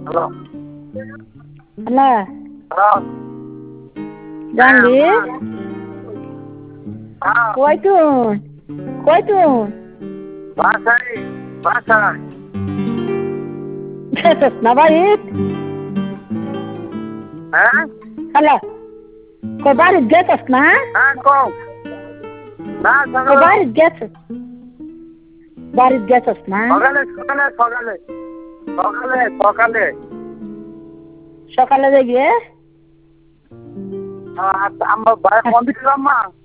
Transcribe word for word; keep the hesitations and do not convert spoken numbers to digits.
hello hello hello Jahangir হ্যাঁ কই তুই কই তুই বাসায় বাসায় গেছস না বাড়িত হ্যাঁ হ্যালো কই বাড়িত গেছস না হ্যাঁ কও না কই সকালে বাড়িত গেছস বাড়িত গেছস না সকালে সকালে সকালে সকালে সকালে সকালে যাবি আমার ভাই ফোন দিছিলাম মা